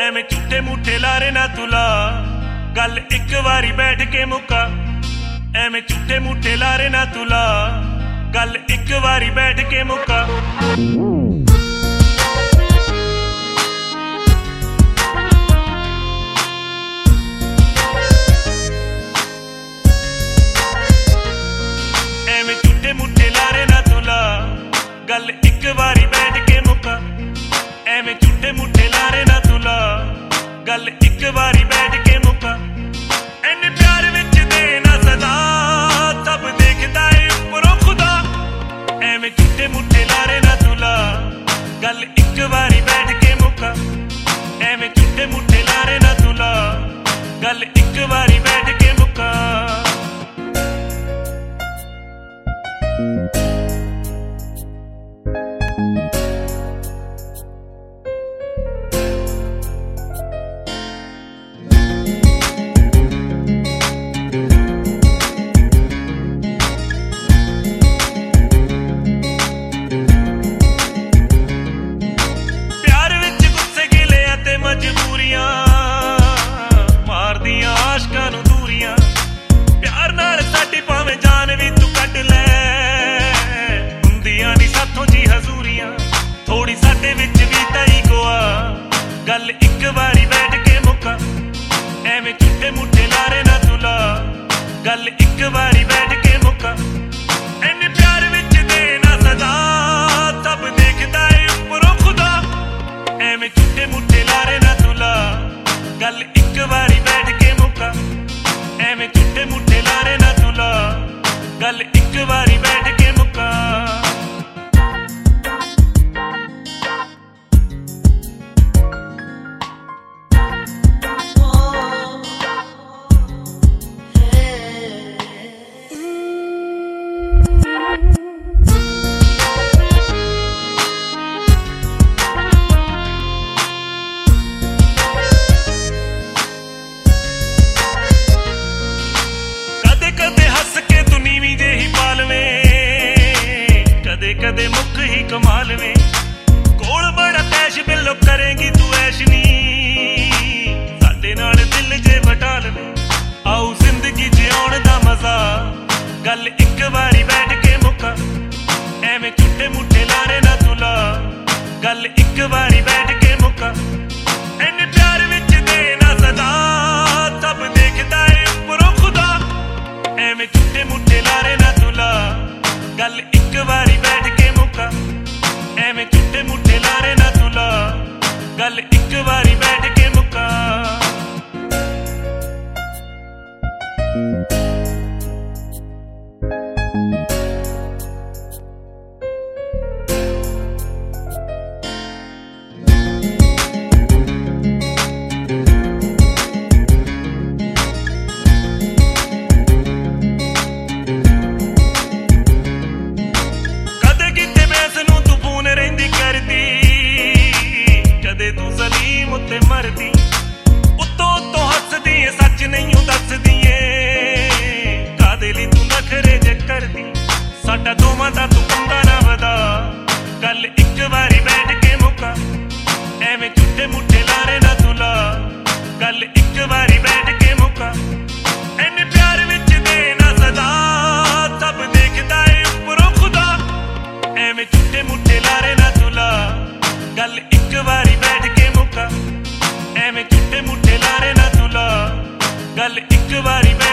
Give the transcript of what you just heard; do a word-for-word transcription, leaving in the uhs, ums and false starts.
ਐਵੇਂ ਝੂਠੇ ਮੂਠੇ ਲਾਰੇ ਨਾ ਤੁਲਾ ਗੱਲ ਇੱਕ ਵਾਰੀ ਬੈਠ ਕੇ ਮੁੱਕਾ ਐਵੇਂ ਝੂਠੇ ਮੂਠੇ ਲਾਰੇ ਨਾ ਤੁਲਾ ਗੱਲ ਇੱਕ ਵਾਰੀ ਬੈਠ ਕੇ ਮੁੱਕਾ ਐਵੇਂ ਝੂਠੇ ਮੂਠੇ ਲਾਰੇ ਨਾ ਤੁਲਾ ਗੱਲ ਇੱਕ ਵਾਰੀ ਬੈਠ ਕੇ ਮੁੱਕਾ ਐਵੇਂ ਝੂਠੇ ਮੂਠੇ ਲਾਰੇ ਨਾ ਤੁਲਾ ਗੱਲ ਇੱਕ ਵਾਰੀ ਬੈਠ ਕੇ ਮੁੱਕਾ ਇੰਨੇ ਪਿਆਰ ਵਿੱਚ ਦੇ ਨਾ ਸਦਾ ਸਭ ਦੇਖਦਾ ਏ ਉੱਪਰੋਂ ਖੁਦਾ ਐਵੇਂ ਝੂਠੇ ਮੂਠੇ ਲਾਰੇ ਨਾ ਤੁਲਾ ਗੱਲ ਇੱਕ ਵਾਰੀ ਬੈਠ ਕੇ ਮੁੱਕਾ ਐਵੇਂ ਝੂਠੇ ਮੂਠੇ ਲਾਰੇ ਨਾ ਤੁਲਾ ਗੱਲ ਇੱਕ ਵਾਰੀ ਬੈਠ ਕੇ ਮੁੱਕਾ ਮਜਬੂਰੀਆਂ ਮਾਰਦੀਆਂ ਆਸ਼ਕਾਂ ਨੂੰ ਦੂਰੀਆਂ ਪਿਆਰ ਨਾਲ ਸਾਡੀ ਭਾਵੇਂ ਜਾਨ ਵੀ ਤੂੰ ਕੱਢ ਲੈ ਹੁੰਦੀਆਂ ਨੀ ਸਾਥੋਂ ਜੀ ਹਜ਼ੂਰੀਆਂ ਥੋੜੀ ਸਾਡੇ ਵਿੱਚ ਵੀ ਤਾਈ ਗੋਆ ਗੱਲ ਇੱਕ ਵਾਰੀ ਬੈਠ ਕੇ ਮੁੱਕਾ ਐਵੇਂ ਝੂਠੇ ਮੂਠੇ ਲਾਰੇ ਨਾ ਤੁਲਾ ਗੱਲ ਇੱਕ ਵਾਰੀ ਬੈਠ ਕੇ ਮੁੱਕਾ ਇੰਨੇ ਪਿਆਰ ਵਿੱਚ ਦੇ ਨਾ ਸਦਾ ਸਭ ਦੇਖਦਾ ਏ ਉੱਪਰੋਂ ਖੁਦਾ ਐਵੇਂ ਝੂਠੇ ਮੂਠੇ ਲਾਰੇ ਨਾ ਤੁਲਾ ਗੱਲ ਇੱਕ ਵਾਰੀ ਬੈਠ ਕੇ ਮੁੱਕਾ ਐਵੇਂ ਝੂਠੇ ਮੂਠੇ ਲਾਰੇ ਨਾ ਤੁਲਾ ਗੱਲ ਇੱਕ ਵਾਰੀ ਬੈਠ ਕੇ ਮੁੱਕਾ ਕਦੇ ਮੁੱਖ ਹੀ ਕਮਾਲ ਵੇ ਕੋਲ ਬੜਾ ਪੈਸ਼ ਬਿੱਲੋ ਕਰੇਂਗੀ ਤੂੰ ਐਸ਼ ਨੀ ਸਾਡੇ ਨਾਲ ਦਿਲ ਜੇ ਵਟਾ ਲਵੇ ਆਉ ਜ਼ਿੰਦਗੀ ਜਿਉਣ ਦਾ ਮਜ਼ਾ ਗੱਲ ਇੱਕ ਵਾਰੀ ਬੈਠ ਕੇ ਮੁੱਕਾ ਐਵੇਂ ਝੂਠੇ ਮੂਠੇ ਲਾਰੇ ਨਾ ਤੁਲਾ ਗੱਲ ਇੱਕ ਵਾਰੀ ਬੈਠ ਕੇ ਮੁੱਕਾ ਇੰਨੇ ਪਿਆਰ ਵਿੱਚ ਦੇ ਨਾ ਸਦਾ ਸਭ ਦੇਖਦਾ ਏ ਉੱਪਰੋਂ ਖੁਦਾ ਐਵੇਂ ਝੂਠੇ ਮੂਠੇ ਲਾਰੇ ਨਾ ਤੁਲਾ ਗੱਲ ਇੱਕ ਵਾਰੀ ਬੈਠ ਕੇ ਮੁੱਕਾ ਐਵੇਂ ਝੂਠੇ ਮੂਠੇ ਲਾਰੇ ਨਾ ਤੁਲਾ ਗੱਲ ਇੱਕ ਵਾਰੀ ਬੈਠ ਕੇ ਮੁੱਕਾ ਤੂੰ ਜ਼ਲੀਮ ਉੱਤੇ ਮਰਦੀ ਉੱਤੋਂ ਉੱਤੋਂ ਹੱਸਦੀ ਏ ਸੱਚ ਨਹੀਂ ਦੱਸਦੀ ਏ ਕਾਦੇ ਲਈ ਤੂੰ ਨਖਰੇ ਜੇ ਕਰਦੀ ਸਾਡਾ ਦੋਵਾਂ ਦਾ ਤੂੰ ਪੰਗਾ ਨਾ ਵਧਾ ਗੱਲ ਇੱਕ ਵਾਰੀ ਬੈਠ ਕੇ ਮੁੱਕਾ ਐਵੇਂ ਝੂਠੇ ਮੂਠੇ ਲਾਰੇ ਨਾ ਤੁਲਾ ਗੱਲ ਇੱਕ ਵਾਰੀ ਬੈਠ ਕੇ ਮੁੱਕਾ ਇੰਨੇ ਪਿਆਰ ਵਿੱਚ ਦੇ ਨਾ ਸਦਾ ਸਭ ਦੇਖਦਾ ਏ ਉੱਪਰੋਂ ਖੁਦਾ ਐਵੇਂ ਝੂਠੇ ਮੂਠੇ ਲਾਰੇ ਨਾ ਤੁਲਾ ਗੱਲ ਇੱਕ ਵਾਰੀ ਬੈਠ ਕੇ ਮੁੱਕਾ ਐਵੇਂ ਝੂਠੇ ਮੂਠੇ ਲਾਰੇ ਨਾ ਤੁਲਾ ਗੱਲ ਇੱਕ ਵਾਰੀ